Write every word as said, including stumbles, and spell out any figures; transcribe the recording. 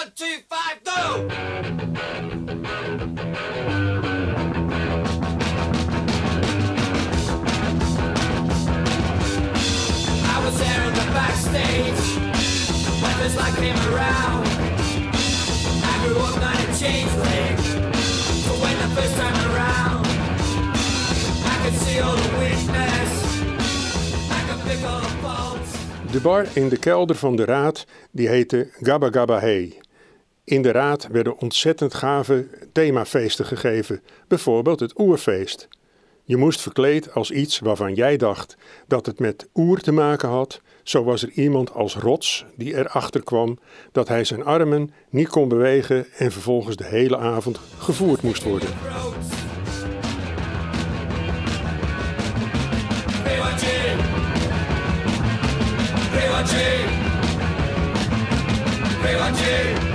One, two, five, go! I was there in the backstage when this light came around. I grew up not a changeling, but when the first time around, I could see all the weakness, I could pick all the faults. De bar in de kelder van de Raad, die heette Gabba Gabba Hey. In de Raad werden ontzettend gave themafeesten gegeven, bijvoorbeeld het Oerfeest. Je moest verkleed als iets waarvan jij dacht dat het met oer te maken had. Zo was er iemand als Rots die erachter kwam dat hij zijn armen niet kon bewegen en vervolgens de hele avond gevoerd moest worden. Hey,